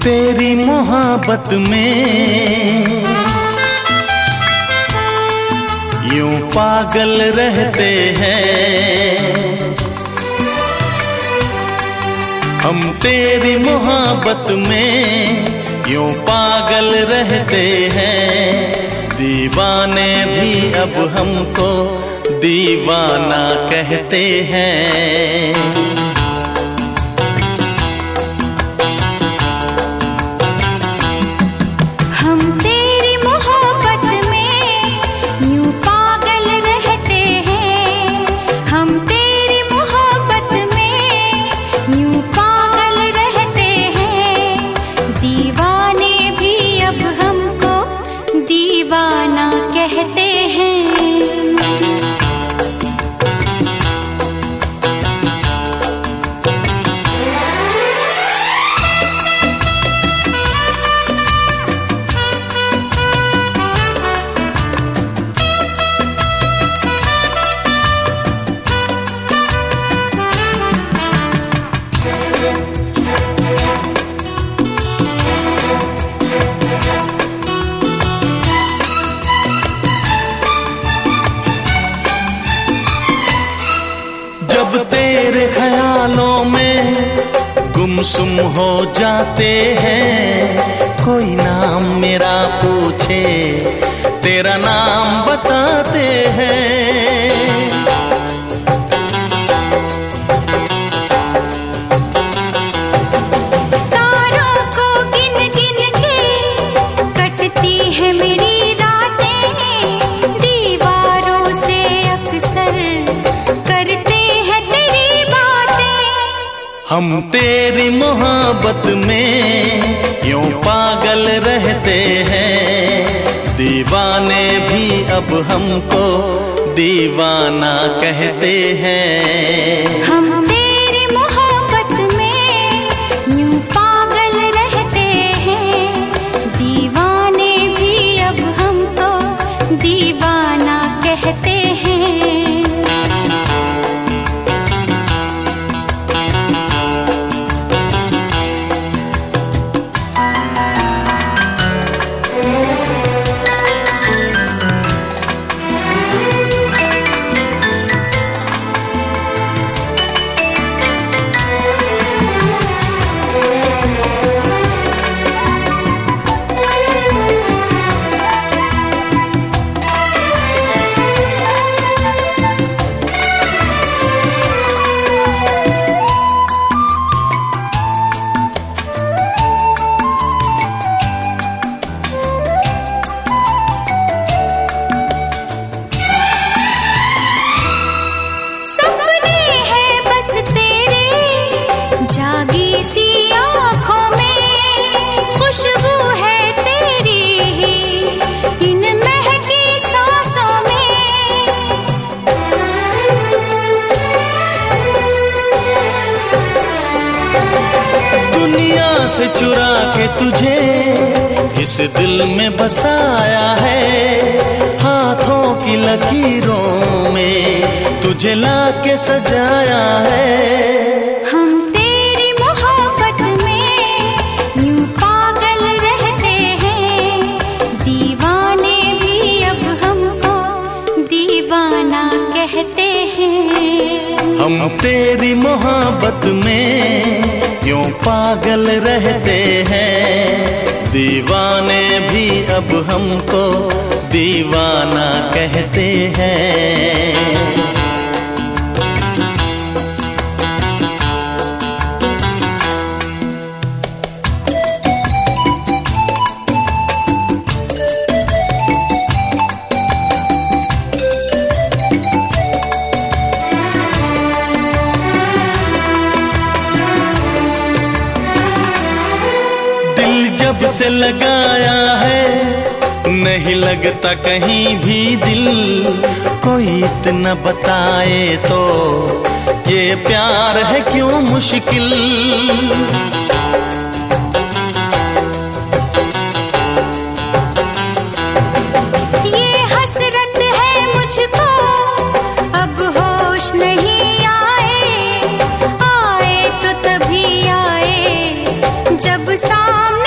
तेरी मोहब्बत में यूं पागल रहते हैं हम। तेरी मोहब्बत में यूं पागल रहते हैं। दीवाने भी अब हमको दीवाना कहते हैं। जब तेरे ख्यालों में गुमसुम हो जाते हैं, कोई नाम मेरा पूछे तेरा नाम बताते हैं। तारों को गिन गिन के कटती है मेरी रातें, दीवारों से अक्सर करते हैं तेरी बातें। हम तेरी मोहब्बत में यूं पागल रहते हैं। दीवाने भी अब हमको दीवाना कहते हैं। हम तेरी मोहब्बत में यूं पागल रहते हैं। दीवाने भी अब हमको दीवाना कहते हैं। जागी सी आँखों में खुशबू है तेरी ही इन महकी सांसों में। दुनिया से चुरा के तुझे इस दिल में बसाया है। हाथों की लकीरों में तुझे लाके सजाया है। हम तेरी मोहब्बत में यूं पागल रहते हैं। दीवाने भी अब हमको दीवाना कहते हैं। जब से लगाया है नहीं लगता कहीं भी दिल। कोई इतना बताए तो ये प्यार है क्यों मुश्किल। ये हसरत है मुझको अब होश नहीं आए। आए तो तभी आए जब सामने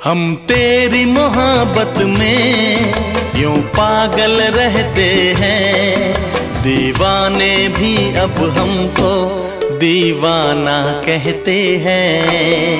हम तेरी मोहब्बत में यूं पागल रहते हैं, दीवाने भी अब हमको दीवाना कहते हैं।